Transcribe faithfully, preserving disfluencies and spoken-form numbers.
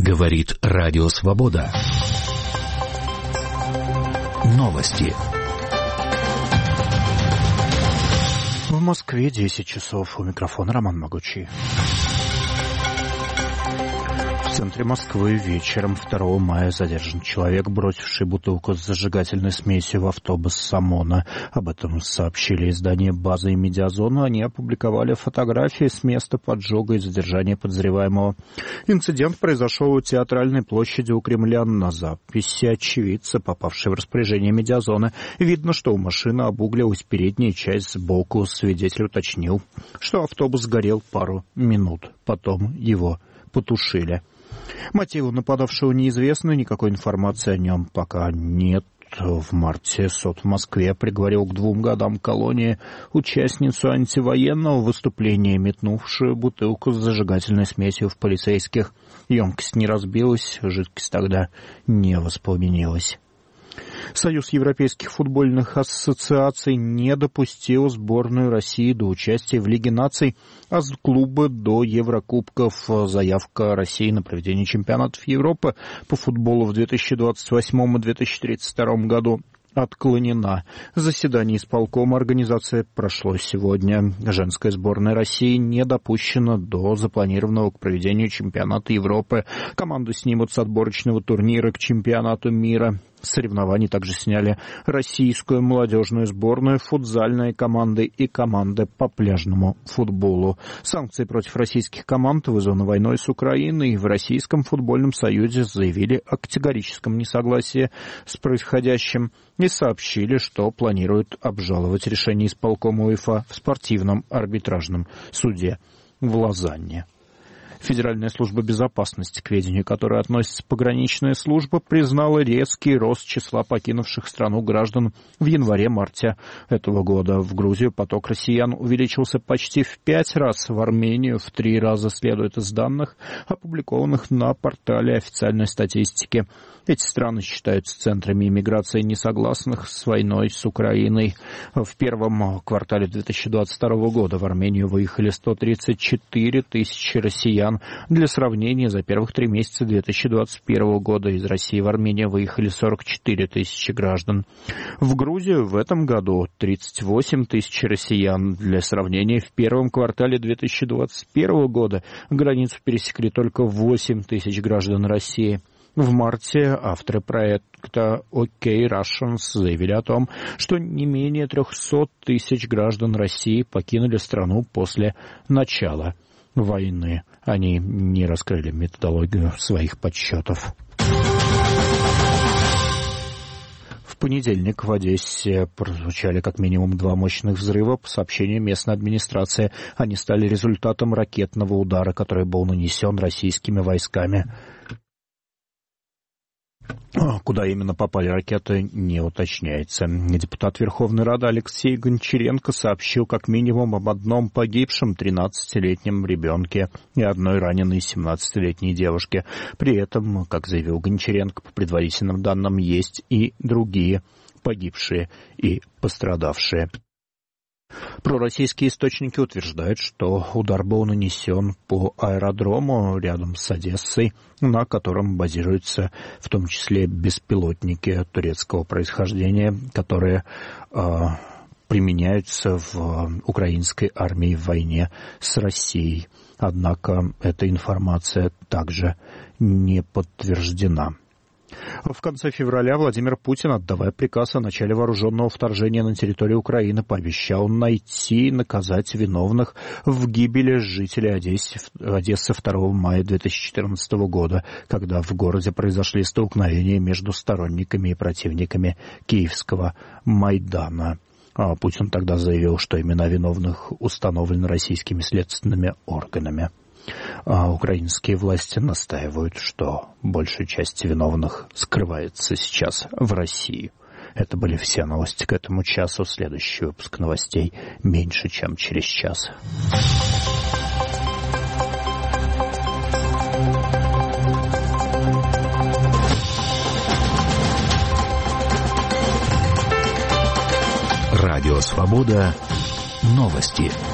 Говорит Радио Свобода. Новости. В Москве десять часов. У микрофона Роман Могучий. В центре Москвы вечером второго мая задержан человек, бросивший бутылку с зажигательной смесью в автобус с ОМОНа. Об этом сообщили издание «База» и «Медиазона». Они опубликовали фотографии с места поджога и задержания подозреваемого. Инцидент произошел у Театральной площади у Кремля. На записи очевидца, попавшей в распоряжение «Медиазона», видно, что у машины обуглилась передняя часть сбоку. Свидетель уточнил, что автобус горел пару минут. Потом его потушили. Мотивы нападавшего неизвестны, никакой информации о нем пока нет. В марте суд в Москве приговорил к двум годам колонии участницу антивоенного выступления, метнувшую бутылку с зажигательной смесью в полицейских. Емкость не разбилась, жидкость тогда не воспламенилась. Союз европейских футбольных ассоциаций не допустил сборную России до участия в Лиге наций, а клубы до Еврокубков. Заявка России на проведение чемпионатов Европы по футболу в две тысячи двадцать восьмом и две тысячи тридцать втором году отклонена. Заседание исполкома организации прошло сегодня. Женская сборная России не допущена до запланированного к проведению чемпионата Европы. Команду снимут с отборочного турнира к чемпионату мира. С соревнований также сняли российскую молодежную сборную, футзальные команды и команды по пляжному футболу. Санкции против российских команд вызваны войной с Украиной. В Российском футбольном союзе заявили о категорическом несогласии с происходящим и сообщили, что планируют обжаловать решение исполкома УЕФА в спортивном арбитражном суде в Лозанне. Федеральная служба безопасности, к ведению которой относится пограничная служба, признала резкий рост числа покинувших страну граждан в январе-марте этого года. В Грузию поток россиян увеличился почти в пять раз, в Армению в три раза, следует из данных, опубликованных на портале официальной статистики. Эти страны считаются центрами иммиграции несогласных с войной с Украиной. В первом квартале две тысячи двадцать второго года в Армению выехали сто тридцать четыре тысячи россиян. Для сравнения, за первых три месяца две тысячи двадцать первого года из России в Армению выехали сорок четыре тысячи граждан. В Грузию в этом году тридцать восемь тысяч россиян. Для сравнения, в первом квартале две тысячи двадцать первого года границу пересекли только восемь тысяч граждан России. В марте авторы проекта OK Russians заявили о том, что не менее триста тысяч граждан России покинули страну после начала войны. Они не раскрыли методологию своих подсчетов. В понедельник в Одессе прозвучали как минимум два мощных взрыва. По сообщению местной администрации, они стали результатом ракетного удара, который был нанесен российскими войсками. Куда именно попали ракеты, не уточняется. Депутат Верховной Рады Алексей Гончаренко сообщил как минимум об одном погибшем тринадцатилетнем ребенке и одной раненой семнадцатилетней девушке. При этом, как заявил Гончаренко, по предварительным данным, есть и другие погибшие и пострадавшие. Пророссийские источники утверждают, что удар был нанесен по аэродрому рядом с Одессой, на котором базируются в том числе беспилотники турецкого происхождения, которые э, применяются в украинской армии в войне с Россией. Однако эта информация также не подтверждена. В конце февраля Владимир Путин, отдавая приказ о начале вооруженного вторжения на территорию Украины, пообещал найти и наказать виновных в гибели жителей Одессы, Одессы второго мая две тысячи четырнадцатого года, когда в городе произошли столкновения между сторонниками и противниками Киевского Майдана. А Путин тогда заявил, что имена виновных установлены российскими следственными органами. А украинские власти настаивают, что большая часть виновных скрывается сейчас в России. Это были все новости к этому часу. Следующий выпуск новостей меньше, чем через час. Радио Свобода. Новости.